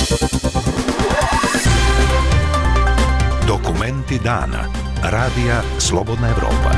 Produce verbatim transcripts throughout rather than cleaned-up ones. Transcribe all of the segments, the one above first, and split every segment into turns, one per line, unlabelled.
Dokumenti dana. Radija Slobodna Evropa.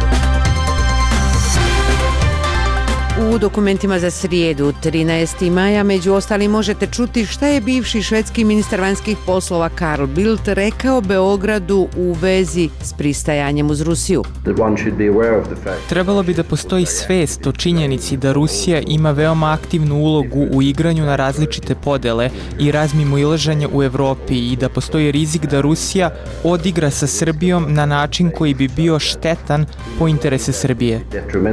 U dokumentima za srijedu, trinaestog maja, među ostalim možete čuti šta je bivši švedski ministar vanjskih poslova Carl Bildt rekao Beogradu u vezi s pristajanjem uz Rusiju.
Trebalo bi da postoji svest o činjenici da Rusija ima veoma aktivnu ulogu u igranju na različite podele i razmimoilaženja u Evropi i da postoji rizik da Rusija odigra sa Srbijom na način koji bi bio štetan po interese Srbije.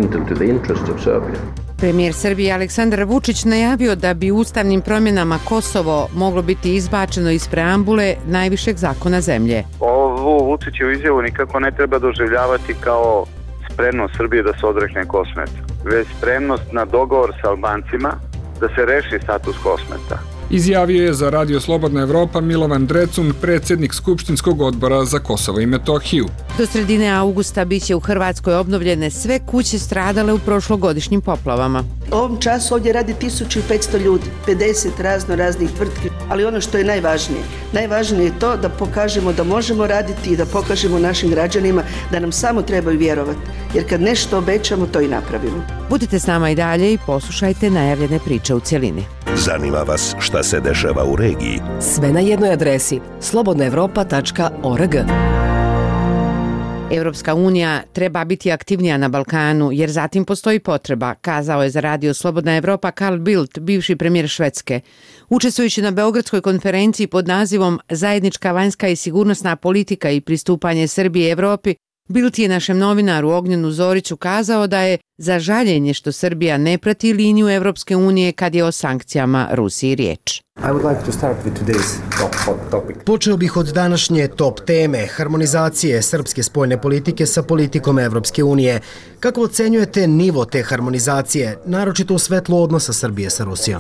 Premijer Srbije Aleksandar Vučić najavio da bi ustavnim promjenama Kosovo moglo biti izbačeno iz preambule najvišeg zakona zemlje.
Ovu Vučićevu izjavu nikako ne treba doživljavati kao spremnost Srbije da se odrekne Kosmeta, već spremnost na dogovor sa Albancima da se reši status Kosmeta.
Izjavio je za Radio Slobodna Evropa Milovan Drecun, predsjednik Skupštinskog odbora za Kosovo i Metohiju.
Do sredine augusta biće u Hrvatskoj obnovljene sve kuće stradale u prošlogodišnjim poplavama.
U ovom času ovdje radi tisuću petsto ljudi, pedeset razno raznih tvrtki, ali ono što je najvažnije, najvažnije je to da pokažemo da možemo raditi i da pokažemo našim građanima da nam samo trebaju vjerovati, jer kad nešto obećamo, to i napravimo.
Budite s nama i dalje i poslušajte najavljene priče u cjelini.
Zanima vas šta se dešava u regiji?
Sve na jednoj adresi slobodna evropa tačka org.
Evropska unija treba biti aktivnija na Balkanu jer zatim postoji potreba, kazao je za Radio Slobodna Evropa Carl Bildt, bivši premijer Švedske. Učestvujući na Beogradskoj konferenciji pod nazivom Zajednička vanjska i sigurnosna politika i pristupanje Srbije Evropi, Bildt je našem novinaru Ognjenu Zoriću kazao da je za žaljenje što Srbija ne prati liniju Evropske unije kad je o sankcijama Rusiji riječ.
Počeo bih od današnje top teme, harmonizacije srpske spoljne politike sa politikom Evropske unije. Kako ocenjujete nivo te harmonizacije, naročito u svetlu odnosa Srbije sa Rusijom?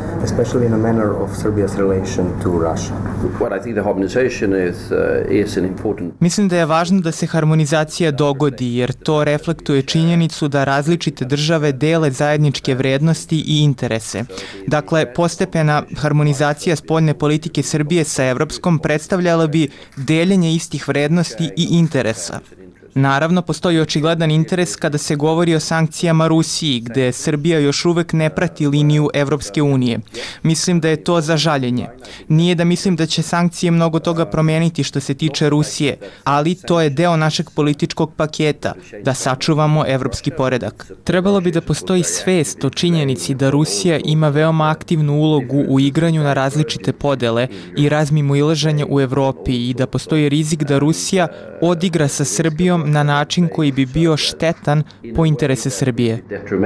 Mislim da je važno da se harmonizacija dogodi jer to reflektuje činjenicu da različite države dele zajedničke vrednosti i interese. Dakle, postepena harmonizacija spoljne politike Srbije sa evropskom predstavljala bi deljenje istih vrednosti i interesa. Naravno, postoji očigledan interes kada se govori o sankcijama Rusiji, gde Srbija još uvek ne prati liniju Evropske unije. Mislim da je to za žaljenje. Nije da mislim da će sankcije mnogo toga promijeniti što se tiče Rusije, ali to je deo našeg političkog paketa, da sačuvamo evropski poredak. Trebalo bi da postoji svest o činjenici da Rusija ima veoma aktivnu ulogu u igranju na različite podele i razmimoilaženja u Evropi i da postoji rizik da Rusija odigra sa Srbijom na način koji bi bio štetan po interese Srbije.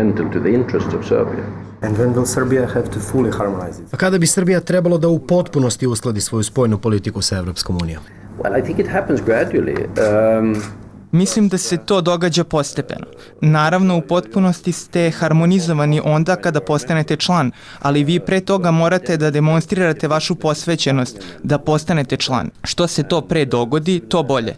A kada bi Srbija trebalo da u potpunosti uskladi svoju spoljnu politiku sa Evropskom unijom?
Mislim da se to događa postepeno. Naravno, u potpunosti ste harmonizovani onda kada postanete član, ali vi pre toga morate da demonstrirate vašu posvećenost da postanete član. Što se to pre dogodi, to bolje.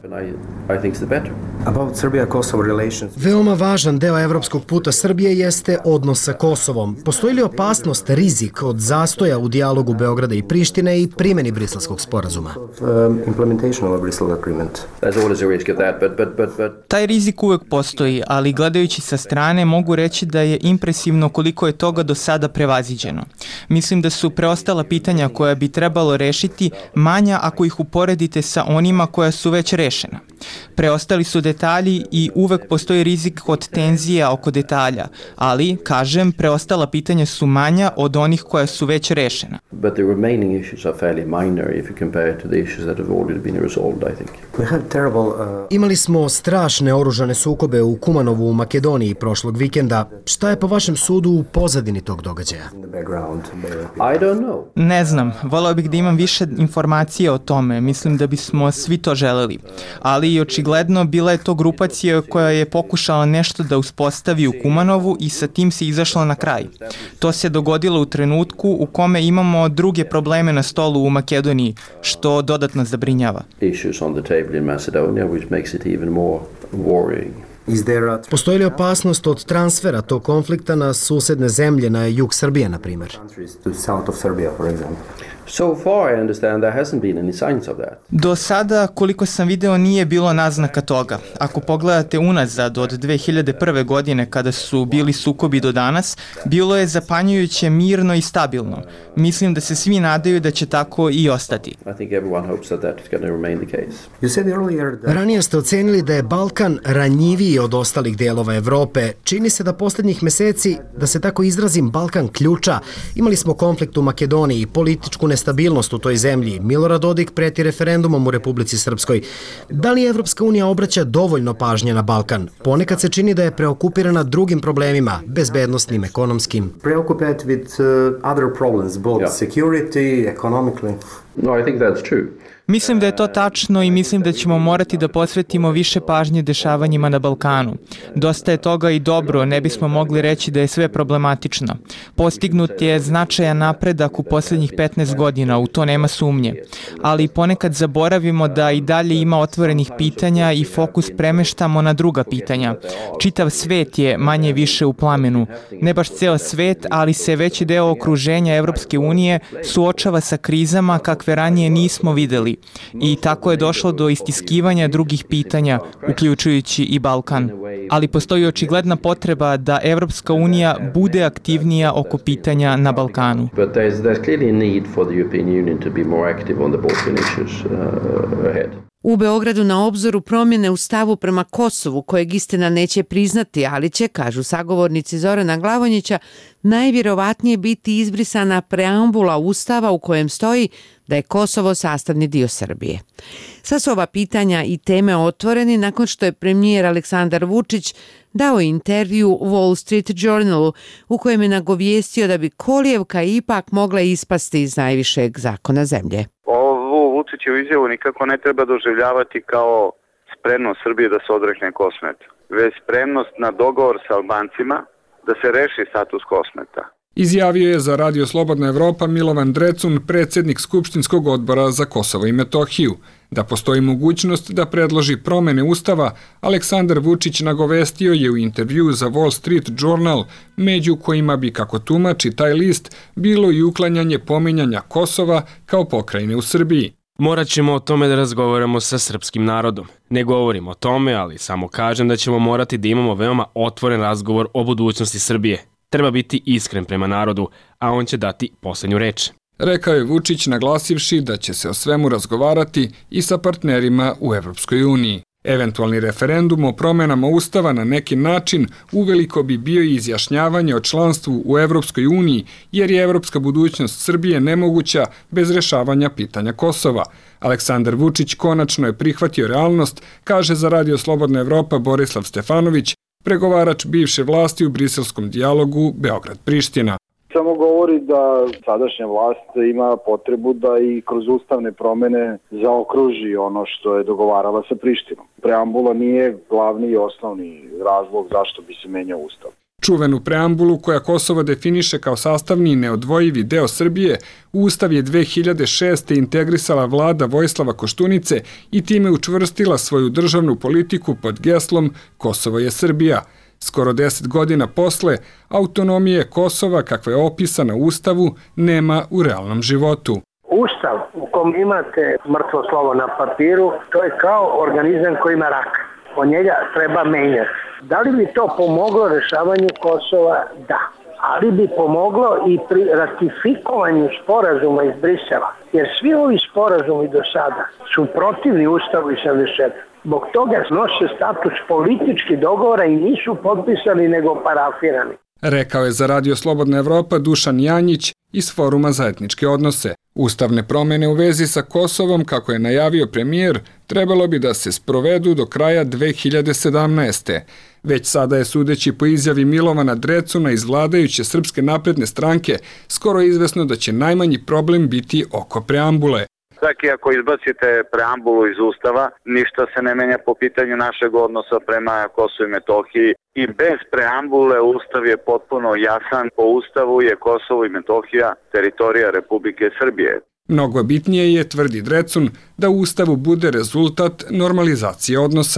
Veoma važan deo evropskog puta Srbije jeste odnos sa Kosovom. Postoji li opasnost, rizik od zastoja u dijalogu Beograda i Prištine i primjeni Briselskog sporazuma?
Taj rizik uvek postoji, ali gledajući sa strane mogu reći da je impresivno koliko je toga do sada prevaziđeno. Mislim da su preostala pitanja koja bi trebalo rešiti manja ako ih uporedite sa onima koja su već rešena. Preostali su detalji i uvek postoji rizik od tenzija oko detalja, ali, kažem, preostala pitanja su manja od onih koja su već rešena.
Imali smo strašne oružane sukobe u Kumanovu u Makedoniji prošlog vikenda. Šta je po vašem sudu u pozadini tog događaja?
Ne znam, voleo bih da imam više informacije o tome, mislim da bismo svi to želeli. Ali i očigledno bila je to grupacija koja je pokušala nešto da uspostavi u Kumanovu i sa tim se izašla na kraj. To se dogodilo u trenutku u kome imamo druge probleme na stolu u Makedoniji, što dodatno zabrinjava.
Postoji li opasnost od transfera tog konflikta na susedne zemlje, na jug Srbije, na primjer?
Do sada, koliko sam video, nije bilo naznaka toga. Ako pogledate unazad od dve hiljade prve. godine, kada su bili sukobi do danas, bilo je zapanjujuće mirno i stabilno. Mislim da se svi nadaju da će tako i ostati.
Ranije ste ocenili da je Balkan ranjiviji od ostalih delova Evrope. Čini se da posljednjih meseci, da se tako izrazim, Balkan ključa. Imali smo konflikt u Makedoniji, političku nestabilnost u toj zemlji. Milorad Dodik preti referendumom u Republici Srpskoj. Da li Evropska unija obraća dovoljno pažnje na Balkan? Ponekad se čini da je preokupirana drugim problemima, bezbednostnim, ekonomskim.
Preoccupied with uh, other problems, both security, economically.
No, I think that's true.
Mislim da je to tačno i mislim da ćemo morati da posvetimo više pažnje dešavanjima na Balkanu. Dosta je toga i dobro, ne bismo mogli reći da je sve problematično. Postignut je značajan napredak u posljednjih petnaest godina, u to nema sumnje. Ali ponekad zaboravimo da i dalje ima otvorenih pitanja i fokus premeštamo na druga pitanja. Čitav svet je manje više u plamenu. Ne baš ceo svet, ali se veći deo okruženja Evropske unije suočava sa krizama kakve ranije nismo videli. I tako je došlo do istiskivanja drugih pitanja, uključujući i Balkan. Ali postoji očigledna potreba da Evropska unija bude aktivnija oko pitanja na Balkanu.
U Beogradu na obzoru promjene u stavu prema Kosovu, kojeg istina neće priznati, ali će, kažu sagovornici Zorana Glavonjića, najvjerovatnije biti izbrisana preambula Ustava u kojem stoji da je Kosovo sastavni dio Srbije. Sva su ova pitanja i teme otvoreni nakon što je premijer Aleksandar Vučić dao intervju Wall Street Journalu u kojem je nagovijestio da bi kolijevka ipak mogla ispasti iz najvišeg zakona zemlje.
Ovu Vučićevu izjavu nikako ne treba doživljavati kao spremnost Srbije da se odrekne Kosmeta, već spremnost na dogovor sa Albancima da se reši status Kosmeta.
Izjavio je za Radio Slobodna Evropa Milovan Drecun, predsjednik Skupštinskog odbora za Kosovo i Metohiju. Da postoji mogućnost da predloži promene Ustava, Aleksandar Vučić nagovestio je u intervju za Wall Street Journal, među kojima bi, kako tumači taj list, bilo i uklanjanje pominjanja Kosova kao pokrajine u Srbiji.
Morat ćemo o tome da razgovaramo sa srpskim narodom. Ne govorim o tome, ali samo kažem da ćemo morati da imamo veoma otvoren razgovor o budućnosti Srbije. Treba biti iskren prema narodu, a on će dati posljednju reč.
Rekao je Vučić, naglasivši da će se o svemu razgovarati i sa partnerima u Evropskoj uniji. Eventualni referendum o promjenama Ustava na neki način uveliko bi bio i izjašnjavanje o članstvu u Evropskoj uniji, jer je evropska budućnost Srbije nemoguća bez rešavanja pitanja Kosova. Aleksandar Vučić konačno je prihvatio realnost, kaže za Radio Slobodna Evropa Borislav Stefanović, pregovarač bivše vlasti u briselskom dijalogu Beograd-Priština.
Samo govori da sadašnja vlast ima potrebu da i kroz ustavne promene zaokruži ono što je dogovarala sa Prištinom. Preambula nije glavni i osnovni razlog zašto bi se menjao ustav.
Čuvenu preambulu koja Kosovo definiše kao sastavni i neodvojivi deo Srbije, u Ustav je dve hiljade šeste. integrisala vlada Vojislava Koštunice i time učvrstila svoju državnu politiku pod geslom Kosovo je Srbija. Skoro deset godina posle, autonomije Kosova, kakva je opisana u Ustavu, nema u realnom životu.
Ustav u kom imate mrtvo slovo na papiru, to je kao organizam koji ima rak. O njega treba menjati. Da li bi to pomoglo rešavanju Kosova? Da. Ali bi pomoglo i pri ratifikovanju sporazuma iz Brisela. Jer svi ovi sporazumi do sada su protivni Ustavu i sedamdeset četiri. Zbog toga nose status političkih dogovora i nisu potpisani nego parafirani.
Rekao je za Radio Slobodna Evropa Dušan Janjić iz Foruma za etničke odnose. Ustavne promjene u vezi sa Kosovom, kako je najavio premijer, trebalo bi da se sprovedu do kraja dve hiljade sedamnaeste. Već sada je, sudeći po izjavi Milovana Drecuna iz vladajuće Srpske napredne stranke, skoro izvesno da će najmanji problem biti oko preambule.
Čak i ako izbacite preambulu iz Ustava, ništa se ne menja po pitanju našeg odnosa prema Kosovu i Metohiji. I bez preambule Ustav je potpuno jasan. Po Ustavu je Kosovo i Metohija teritorija Republike Srbije.
Mnogo bitnije je, tvrdi Drecun, da u Ustavu bude rezultat normalizacije odnosa.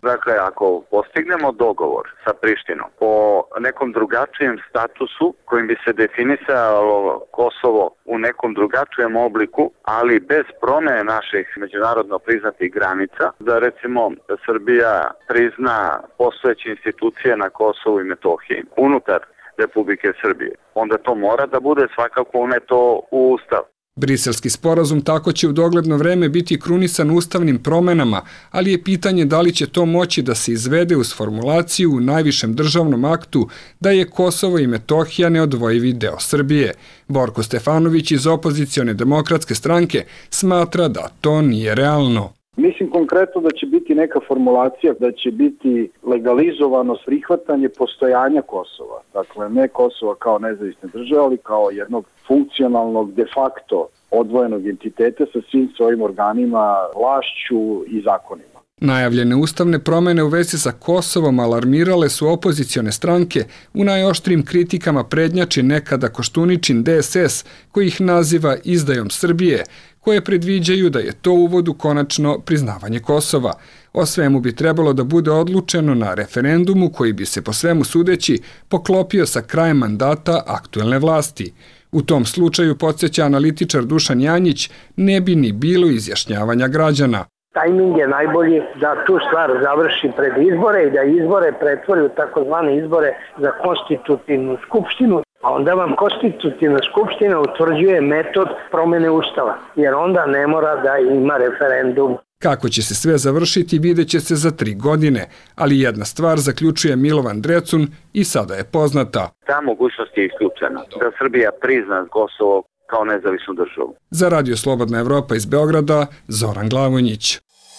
Dakle, ako postignemo dogovor sa Prištinom po nekom drugačijem statusu kojim bi se definisalo Kosovo u nekom drugačijem obliku, ali bez promene naših međunarodno priznatih granica, da recimo Srbija prizna postojeće institucije na Kosovu i Metohiji unutar Republike Srbije, onda to mora da bude svakako uneto u Ustav.
Briselski sporazum tako će u dogledno vreme biti krunisan ustavnim promenama, ali je pitanje da li će to moći da se izvede uz formulaciju u najvišem državnom aktu da je Kosovo i Metohija neodvojivi deo Srbije. Borko Stefanović iz opozicione demokratske stranke smatra da to nije realno.
Mislim konkretno da će biti neka formulacija, da će biti legalizovano prihvatanje postojanja Kosova. Dakle, ne Kosova kao nezavisne države, ali kao jednog funkcionalnog, de facto odvojenog entiteta sa svim svojim organima, vlašću i zakonima.
Najavljene ustavne promene u vezi sa Kosovom alarmirale su opozicione stranke, u najoštrijim kritikama prednjači nekada Koštuničin D S S, koji ih naziva izdajom Srbije, koje predviđaju da je to uvod u konačno priznavanje Kosova. O svemu bi trebalo da bude odlučeno na referendumu koji bi se po svemu sudeći poklopio sa krajem mandata aktuelne vlasti. U tom slučaju, podsjeća analitičar Dušan Janjić, ne bi ni bilo izjašnjavanja građana.
Tajming je najbolji da tu stvar završi pred izbore i da izbore pretvori u takozvane izbore za konstitutivnu skupštinu. A onda vam konstitutivna skupština utvrđuje metod promene ustava, jer onda ne mora da ima referendum.
Kako će se sve završiti, vidjet će se za tri godine, ali jedna stvar zaključuje Milovan Drecun i sada je poznata.
Ta mogućnost je isključena, da Srbija prizna Kosovo kao nezavisnu državu.
Za Radio Slobodna Evropa iz Beograda, Zoran Glavonjić.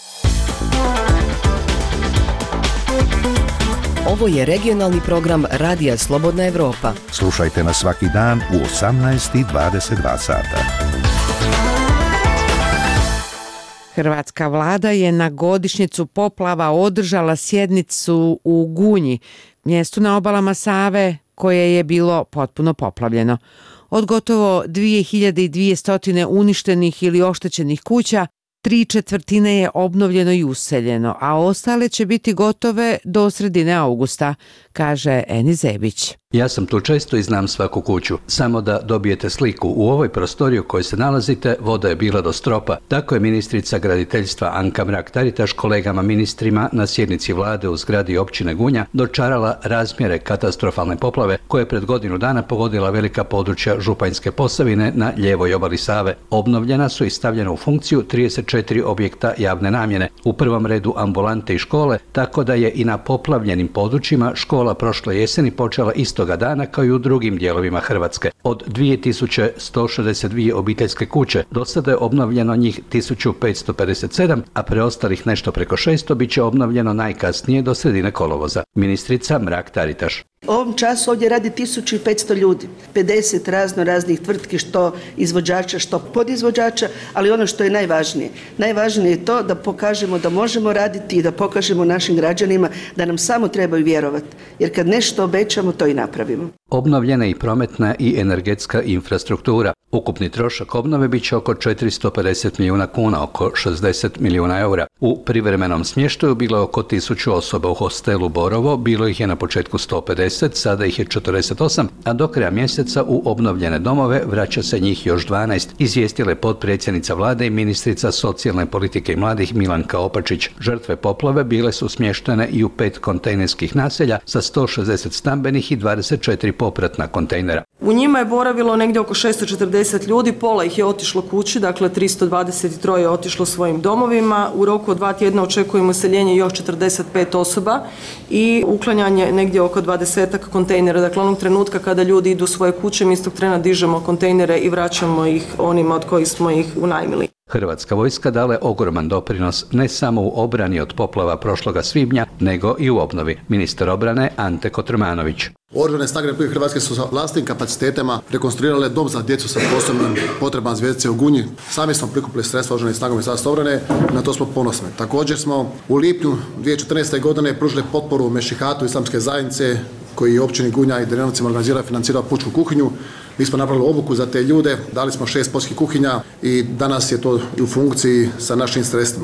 Ovo je regionalni program Radija Slobodna Evropa.
Slušajte nas svaki dan u osamnaest i dvadeset dva sata.
Hrvatska vlada je na godišnjicu poplava održala sjednicu u Gunji, mjestu na obalama Save koje je bilo potpuno poplavljeno. Od gotovo dvije hiljade dvjesto uništenih ili oštećenih kuća, tri četvrtine je obnovljeno i useljeno, a ostale će biti gotove do sredine augusta, kaže Eni Zebić.
Ja sam tu često i znam svaku kuću. Samo da dobijete sliku, u ovoj prostoriji u kojoj se nalazite voda je bila do stropa. Tako je ministrica graditeljstva Anka Mrak-Taritaš kolegama ministrima na sjednici vlade u zgradi općine Gunja dočarala razmjere katastrofalne poplave koje je pred godinu dana pogodila velika područja Županjske Posavine na lijevoj obali Save. Obnovljena su i stavljena u funkciju trideset četiri objekta javne namjene, u prvom redu ambulante i škole, tako da je i na poplavljenim područjima škola prošle jeseni počela istoga dana kao i u drugim dijelovima Hrvatske. Od dvije tisuće sto šezdeset dvije obiteljske kuće do sada je obnovljeno njih tisuću petsto pedeset sedam, a preostalih nešto preko šesto bit će obnovljeno najkasnije do sredine kolovoza. Ministrica Mrak-Taritaš.
U ovom času ovdje radi tisuću petsto ljudi, pedeset razno raznih tvrtki, što izvođača, što podizvođača, ali ono što je najvažnije. Najvažnije je to da pokažemo da možemo raditi i da pokažemo našim građanima da nam samo trebaju vjerovati. Jer kad nešto obećamo, to i napravimo.
Obnovljena i prometna i energetska infrastruktura. Ukupni trošak obnove bit će oko četiristo pedeset milijuna kuna, oko šezdeset milijuna eura. U privremenom smještaju bilo je oko tisuću osoba u hostelu Borovo, bilo ih je na početku sto pedeset, sada ih je četrdeset osam, a do kraja mjeseca u obnovljene domove vraća se njih još dvanaest, izvijestila je potpredsjednica vlade i ministrica socijalne politike i mladih Milanka Opačić. Žrtve poplave bile su smještene i u pet kontejnerskih naselja sa sto šezdeset stambenih i dvadeset četiri popratna kontejnera.
U njima je boravilo negdje oko šesto četrdeset ljudi, pola ih je otišlo kući, dakle tristo dvadeset tri je otišlo svojim domovima. U roku od dva tjedna očekujemo useljenje još četrdeset pet osoba i uklanjanje negdje oko dvadesetak kontejnera. Dakle, onog trenutka kada ljudi idu u svoje kuće, mi istog trena dižemo kontejnere i vraćamo ih onima od kojih smo ih unajmili.
Hrvatska vojska dala je ogroman doprinos ne samo u obrani od poplava prošloga svibnja, nego i u obnovi. Ministar obrane Ante Kotromanović.
Oružane snage Republike Hrvatske su sa vlastitim kapacitetima rekonstruirale dom za djecu sa posebnim potrebama zvjezdice u Gunji. Sami smo prikupili sredstva oružanih snaga Ministarstva obrane, na to smo ponosni. Također smo u lipnju dvije tisuće četrnaeste. godine pružili potporu Mešihatu islamske zajednice koji je općini Gunja i Drenovcima organizirao i financirao pučku kuhinju. Mi smo napravili obuku za te ljude, dali smo šest poljskih kuhinja i danas je to u funkciji sa našim sredstvima.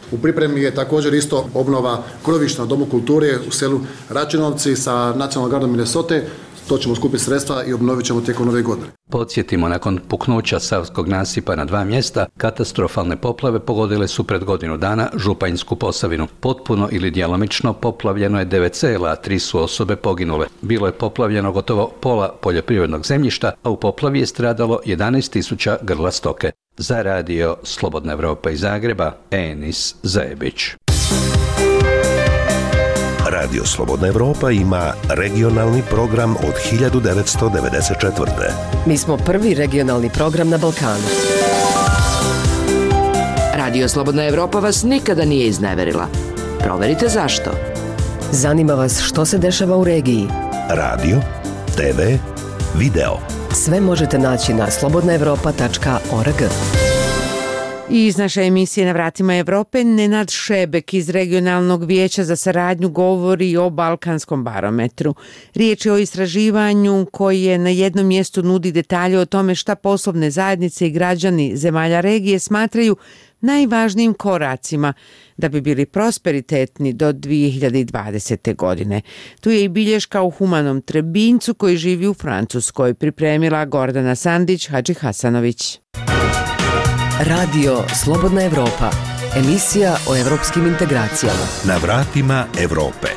U pripremi je također isto obnova krovišta Domu kulture u selu Račinovci sa Nacionalnom gardom Minnesota. To ćemo skupiti sredstva i obnovit ćemo tijekom nove godine.
Podsjetimo, nakon puknuća Savskog nasipa na dva mjesta, katastrofalne poplave pogodile su pred godinu dana Županjsku Posavinu. Potpuno ili djelomično poplavljeno je devet sela, a tri su osobe poginule. Bilo je poplavljeno gotovo pola poljoprivrednog zemljišta, a u poplavi je stradalo jedanaest tisuća grla stoke. Za radio Slobodna Evropa iz Zagreba, Enis Zajebić.
Radio Slobodna Evropa ima regionalni program od hiljadu devetsto devedeset četvrte.
Mi smo prvi regionalni program na Balkanu.
Radio Slobodna Evropa vas nikada nije izneverila. Proverite zašto.
Zanima vas što se dešava u regiji.
Radio, te ve, video.
Sve možete naći na slobodna evropa tačka org.
I iz naše emisije Na vratima Evrope, Nenad Šebek iz Regionalnog vijeća za saradnju govori o Balkanskom barometru. Riječ je o istraživanju koje na jednom mjestu nudi detalje o tome šta poslovne zajednice i građani zemalja regije smatraju najvažnijim koracima da bi bili prosperitetni do dvije hiljade dvadesete. godine. Tu je i bilješka u humanom Trebincu koji živi u Francuskoj, pripremila Gordana Sandić Hadži Hasanović.
Radio Slobodna Evropa, emisija o evropskim integracijama.
Na vratima Evrope.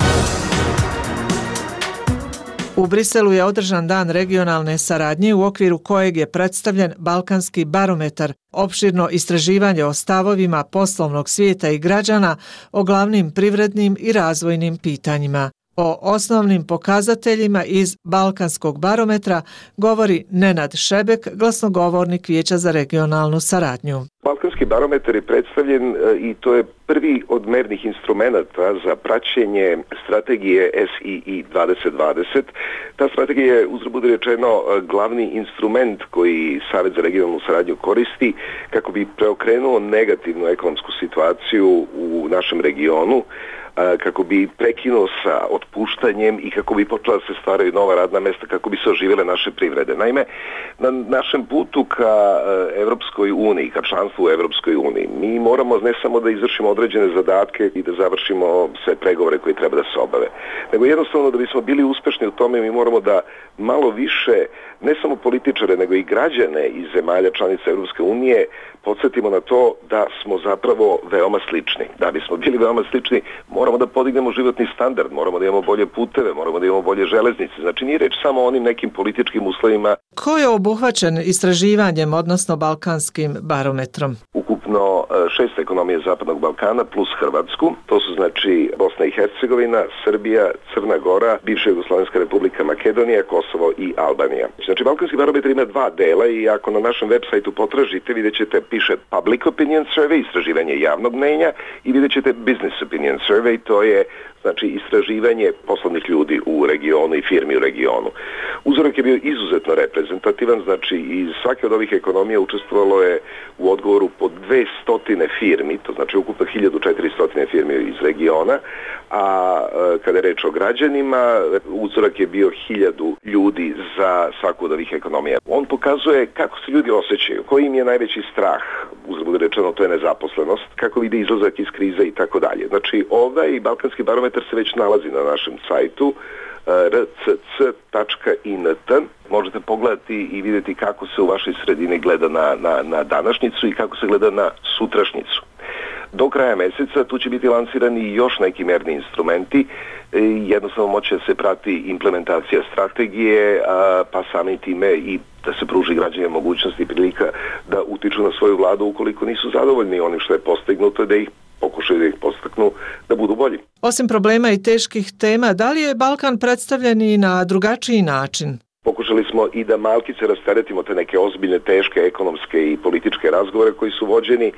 U Briselu je održan dan regionalne saradnje u okviru kojeg je predstavljen Balkanski barometar, opširno istraživanje o stavovima poslovnog svijeta i građana o glavnim privrednim i razvojnim pitanjima. O osnovnim pokazateljima iz Balkanskog barometra govori Nenad Šebek, glasnogovornik Vijeća za regionalnu saradnju.
Balkanski barometar je predstavljen i to je prvi od mernih instrumenata za praćenje strategije S I I dvadeset dvadeset. Ta strategija je, uzgred budi rečeno, glavni instrument koji Savjet za regionalnu saradnju koristi kako bi preokrenuo negativnu ekonomsku situaciju u našem regionu, kako bi prekinuo sa otpuštanjem i kako bi počela da se stvaraju nova radna mjesta, kako bi se oživjele naše privrede. Naime, na našem putu ka Evropskoj uniji, ka članstvu u Evropskoj uniji, mi moramo ne samo da izvršimo određene zadatke i da završimo sve pregovore koji treba da se obave, nego jednostavno da bismo bili uspešni u tome mi moramo da malo više, ne samo političare, nego i građane iz zemalja članica Evropske unije podsjetimo na to da smo zapravo veoma slični. Da bismo bili veoma slični, moramo da podignemo životni standard, moramo da imamo bolje puteve, moramo da imamo bolje železnice. Znači nije reč samo o onim nekim političkim uslovima.
Ko je obuhvaćen istraživanjem, odnosno Balkanskim barometrom?
Ukupno šest ekonomije Zapadnog Balkana plus Hrvatsku. To su znači Bosna i Hercegovina, Srbija, Crna Gora, bivša Jugoslovenska republika Makedonija, Kosovo i Albanija. Znači Balkanski barometar ima dva dela i ako na našem web sajtu potražite, vidjet ćete piše Public Opinion Survey, istraživanje javnog mnenja, i vidjet ćete Business Opinion Survey, to je znači istraživanje poslovnih ljudi u regionu i firmi u regionu. Uzorak je bio izuzetno reprezentativan, znači iz svake od ovih ekonomija učestvovalo je u odgovoru po dve stotine firmi, to znači ukupno hiljadu četiristo firmi iz regiona, a kada je reč o građanima, uzorak je bio hiljadu ljudi za svaku od ovih ekonomija. On pokazuje kako se ljudi osjećaju, koji im je najveći strah, uzgled bude rečeno, to je nezaposlenost, kako vide izlazak iz krize i tako dalje. Znači ovaj Balkanski barometar se već nalazi na našem sajtu r c c tačka i n t. Možete pogledati i vidjeti kako se u vašoj sredini gleda na, na, na današnjicu i kako se gleda na sutrašnjicu. Do kraja mjeseca tu će biti lansirani još neki merni instrumenti, jednostavno moće se prati implementacija strategije, pa samim time i da se pruži građanima mogućnosti i prilika da utiču na svoju vladu ukoliko nisu zadovoljni onim što je postignuto, da ih pokušaju da ih postaknu da budu bolji.
Osim problema i teških tema, da li je Balkan predstavljen i na drugačiji način?
Pokušali smo i da malkice rasteretimo te neke ozbiljne, teške ekonomske i političke razgovore koji su vođeni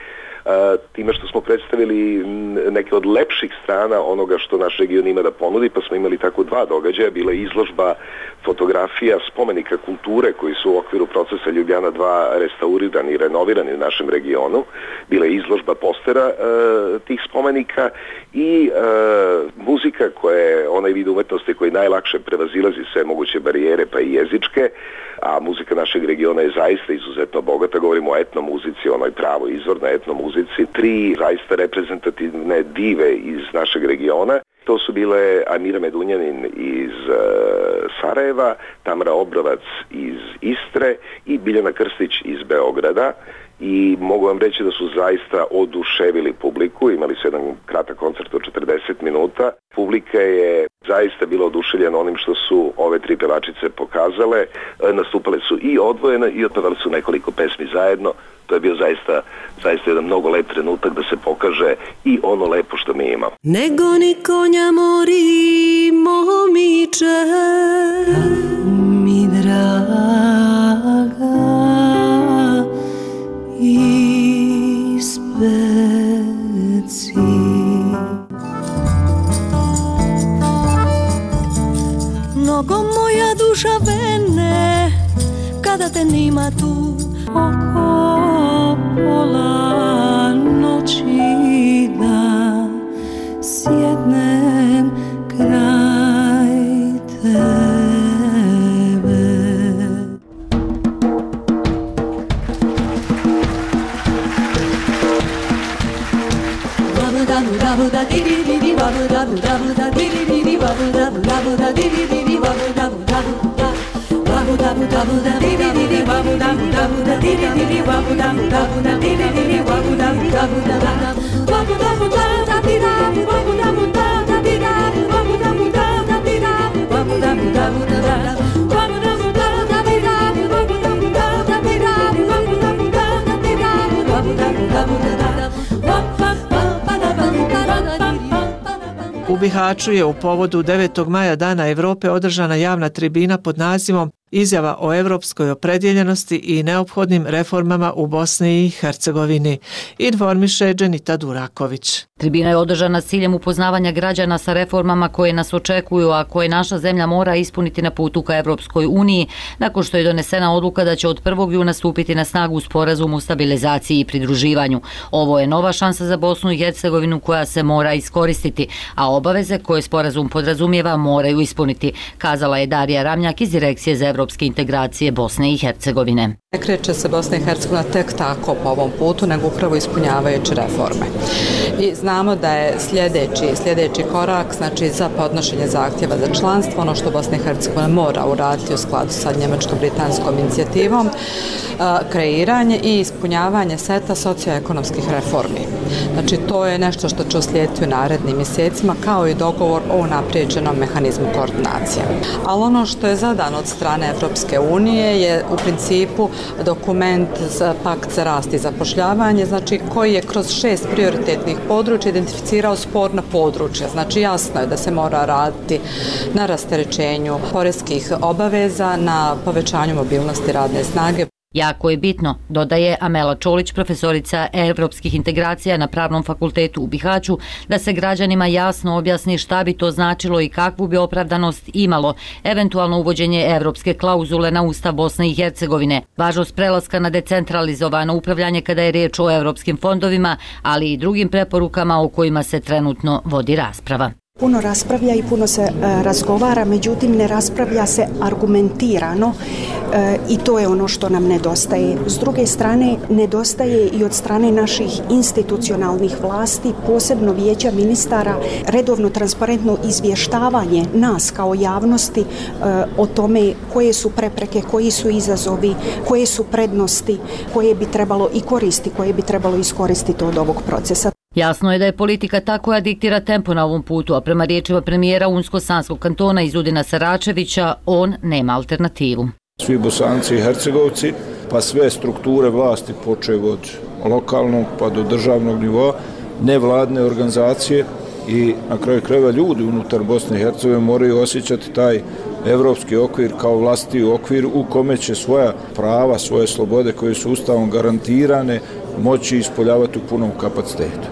time što smo predstavili neke od lepših strana onoga što naš region ima da ponudi, pa smo imali tako dva događaja. Bila je izložba fotografija spomenika kulture koji su u okviru procesa Ljubljana dva restaurirani i renovirani u našem regionu. Bila je izložba postera e, tih spomenika i e, muzika koja je onaj vid umetnosti koji najlakše prevazilazi sve moguće barijere pa i jezičke, a muzika našeg regiona je zaista izuzetno bogata. Govorimo o etnomuzici, onoj pravo izvornoj etnomuzici. Tri zaista reprezentativne dive iz našeg regiona. To su bile Amira Medunjanin iz uh, Sarajeva, Tamara Obrovac iz Istre i Biljana Krstić iz Beograda. I mogu vam reći da su zaista oduševili publiku, imali su jedan kratak koncert od četrdeset minuta. Publika je zaista bila oduševljena onim što su ove tri pevačice pokazale, nastupale su i odvojeno i otpevali su nekoliko pesmi zajedno. To je bio zaista, zaista jedan mnogo lep trenutak da se pokaže i ono lepo što mi imamo.
Nego ni konja mori momiče mi draga i speci. Mnogo moja duša vene kada te nima tu oko pola noći da sjednem kraj tebe. Babu dabu dabu da di di di di babu dabu dabu da di di di di babu dabu dabu da di di di di babu dabu dabu da babu dabu dabu da di di di di babu dabu dabu da di di di di babu dabu dabu da di di di di babu dabu dabu da babu dabu da da di da babu dabu da da di da babu dabu da da di da babu dabu dabu da da babu dabu da da di da babu dabu da da di da babu dabu da da di da babu dabu dabu da da
U Bihaću je u povodu devetog maja Dana Evrope održana javna tribina pod nazivom Izjava o evropskoj opredjeljenosti i neophodnim reformama u Bosni i Hercegovini, informiše Dženita Duraković.
Tribina je održana s ciljem upoznavanja građana sa reformama koje nas očekuju, a koje naša zemlja mora ispuniti na putu ka Evropskoj uniji, nakon što je donesena odluka da će od prvog juna stupiti na snagu sporazum o stabilizaciji i pridruživanju. Ovo je nova šansa za Bosnu i Hercegovinu koja se mora iskoristiti, a obaveze koje sporazum podrazumijeva moraju ispuniti, kazala je Darija Ramnjak iz Direkcije za evropske integracije Bosne i Hercegovine.
Ne kreće se Bosna i Hercegovina tek tako po ovom putu, nego upravo ispunjavajući reforme. I znamo da je sljedeći, sljedeći korak, znači za podnošenje zahtjeva za članstvo, ono što Bosna i Hercegovina mora uraditi u skladu sa njemačko-britanskom inicijativom, kreiranje i ispunjavanje seta socioekonomskih reformi. Znači to je nešto što će uslijediti u narednim mjesecima, kao i dogovor o unaprijeđenom mehanizmu koordinacije. Ali ono što je zadan od strane Evropske unije je u principu dokument za pakt za rast i zapošljavanje, znači koji je kroz šest prioritetnih područja identificirao sporna područja. Znači jasno je da se mora raditi na rasterećenju poreskih obaveza, na povećanju mobilnosti radne snage.
Jako je bitno, dodaje Amela Čolić, profesorica evropskih integracija na Pravnom fakultetu u Bihaću, da se građanima jasno objasni šta bi to značilo i kakvu bi opravdanost imalo eventualno uvođenje evropske klauzule na Ustav Bosne i Hercegovine, važnost prelaska na decentralizovano upravljanje kada je riječ o evropskim fondovima, ali i drugim preporukama o kojima se trenutno vodi rasprava.
Puno raspravlja i puno se e, razgovara, međutim ne raspravlja se argumentirano e, i to je ono što nam nedostaje. S druge strane, nedostaje i od strane naših institucionalnih vlasti, posebno vijeća ministara, redovno transparentno izvještavanje nas kao javnosti e, o tome koje su prepreke, koji su izazovi, koje su prednosti, koje bi trebalo i koristi, koje bi trebalo iskoristiti od ovog procesa.
Jasno je da je politika ta koja diktira tempo na ovom putu, a prema riječima premijera Unsko-Sanskog kantona Izudina Saračevića, on nema alternativu.
Svi Bosanci i Hercegovci, pa sve strukture vlasti, počev od lokalnog pa do državnog nivoa, nevladne organizacije i na kraju krajeva ljudi unutar Bosne i Hercegovine moraju osjećati taj evropski okvir kao vlastiti okvir u kome će svoja prava, svoje slobode koje su ustavom garantirane moći ispoljavati u punom kapacitetu.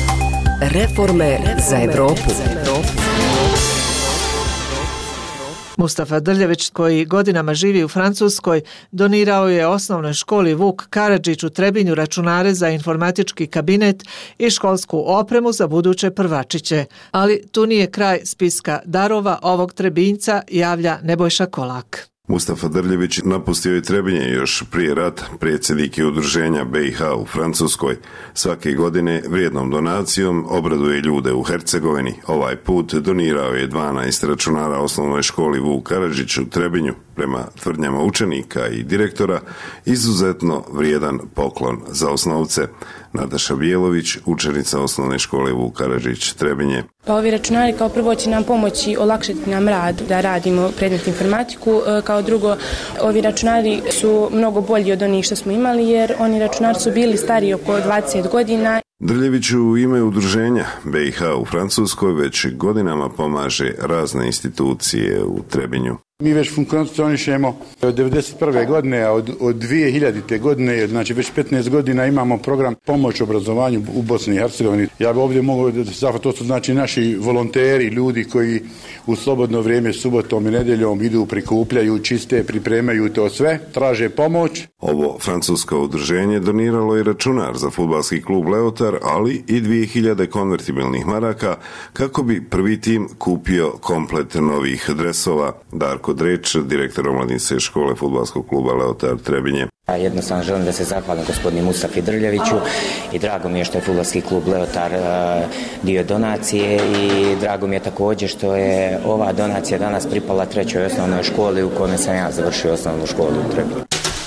Reforme za Evropu.
Mustafa Drljević, koji godinama živi u Francuskoj, donirao je osnovnoj školi Vuk Karadžić u Trebinju računare za informatički kabinet i školsku opremu za buduće prvačiće. Ali tu nije kraj spiska darova ovog Trebinjca, javlja Nebojša Kolak.
Mustafa Drljević napustio je Trebinje još prije rata, predsjednik je udruženja B i H u Francuskoj. Svake godine vrijednom donacijom obraduje ljude u Hercegovini. Ovaj put donirao je dvanaest računara osnovnoj školi Vuk Karadžić u Trebinju. Prema tvrdnjama učenika i direktora, izuzetno vrijedan poklon za osnovce. Nataša Bijelović, učenica osnovne škole Vuk Karadžić Trebinje.
Pa ovi računari kao prvo će nam pomoći olakšati nam rad da radimo predmet informatiku. Kao drugo, ovi računari su mnogo bolji od onih što smo imali jer oni računari su bili stariji oko dvadeset godina.
Drljević u ime udruženja B i H u Francuskoj već godinama pomaže razne institucije u Trebinju.
Mi već funkcionišemo od devedeset prve godine, a od, od dvije hiljadite godine, znači već petnaest godina imamo program pomoć obrazovanju u Bosni i Hercegovini. Ja bi ovdje mogao da to su znači naši volonteri, ljudi koji u slobodno vrijeme subotom i nedjeljom idu, prikupljaju, čiste, pripremaju to sve, traže pomoć.
Ovo francusko udruženje doniralo je računar za fudbalski klub Leotar, ali i dvije hiljade konvertibilnih maraka kako bi prvi tim kupio komplet novih dresova. Darko Dreč, direktor omladinske škole fudbalskog kluba Leotar Trebinje.
Jednostavno želim da se zahvalim gospodinu Mustafi Drljeviću i drago mi je što je fudbalski klub Leotar dio donacije i drago mi je također što je ova donacija danas pripala trećoj osnovnoj školi u kojoj sam ja završio osnovnu školu u Trebinju.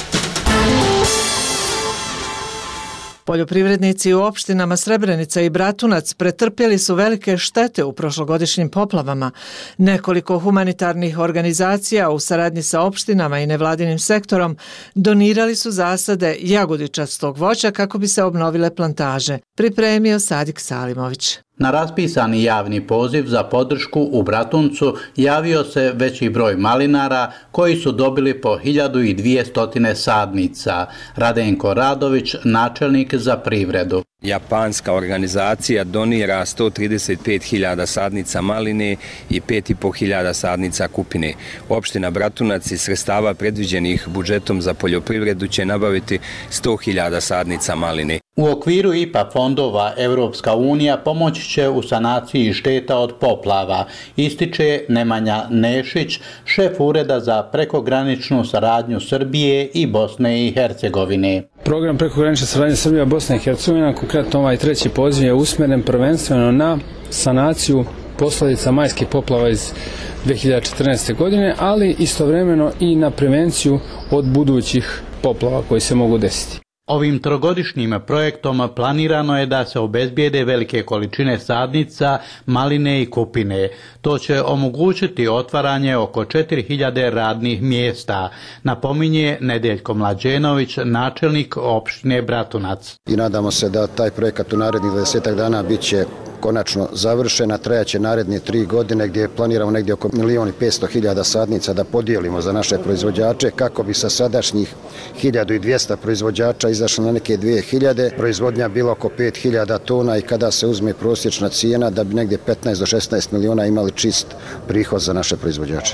Poljoprivrednici u opštinama Srebrenica i Bratunac pretrpjeli su velike štete u prošlogodišnjim poplavama. Nekoliko humanitarnih organizacija u saradnji sa opštinama i nevladinim sektorom donirali su zasade jagodičastog voća kako bi se obnovile plantaže. Pripremio Sadik Salimović.
Na raspisani javni poziv za podršku u Bratuncu javio se veći broj malinara koji su dobili po hiljadu dvjesto sadnica. Radenko Radović, načelnik za privredu.
Japanska organizacija donira sto trideset pet hiljada sadnica maline i pet i po hiljada sadnica kupine. Opština Bratunac iz sredstava predviđenih budžetom za poljoprivredu će nabaviti sto hiljada sadnica maline.
U okviru I P A fondova Evropska unija pomoći će u sanaciji šteta od poplava, ističe Nemanja Nešić, šef Ureda za prekograničnu saradnju Srbije i Bosne i Hercegovine.
Program prekogranične saradnje Srbija, Bosna i Hercegovina, konkretno ovaj treći poziv je usmjeren prvenstveno na sanaciju posljedica majskih poplava iz dvije hiljade četrnaeste. godine, ali istovremeno i na prevenciju od budućih poplava koji se mogu desiti.
Ovim trogodišnjim projektom planirano je da se obezbijede velike količine sadnica, maline i kupine. To će omogućiti otvaranje oko četiri hiljade radnih mjesta, napominje Nedeljko Mlađenović, načelnik opštine Bratunac.
I nadamo se da taj projekat u narednih dvadesetak dana bit će konačno završena, trajaće naredne tri godine gdje planiramo negdje oko milijon i petsto hiljada sadnica da podijelimo za naše proizvođače kako bi sa sadašnjih hiljadu dvjesto proizvođača izašlo na neke dvije hiljade, proizvodnja bila oko pet hiljada tona i kada se uzme prosječna cijena da bi negdje petnaest do šesnaest miliona imali čist prihod za naše proizvođače.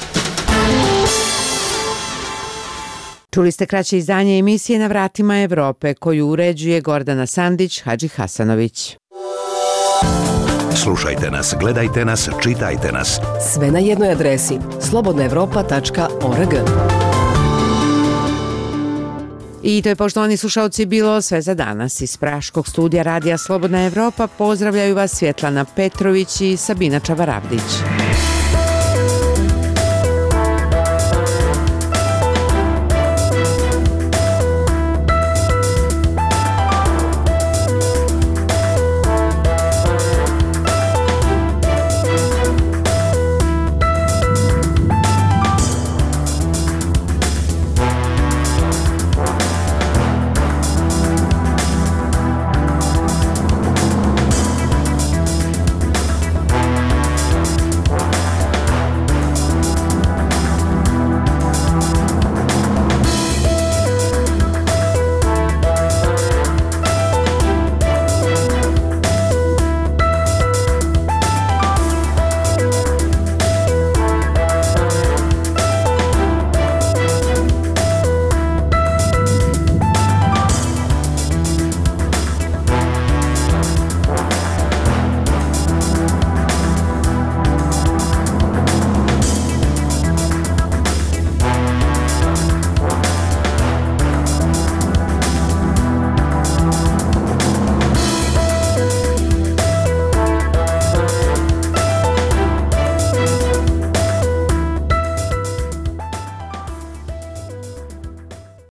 Čuli ste kraće izdanje emisije Na vratima Evrope koju uređuje Gordana Sandić, Hadži Hasanović.
Slušajte nas, gledajte nas, čitajte nas.
Sve na jednoj adresi slobodna evropa tačka org.
I to je, poštovani slušalci, bilo sve za danas. Iz Praškog studija Radija Slobodna Evropa pozdravljaju vas Svjetlana Petrović i Sabina Čavaravdić.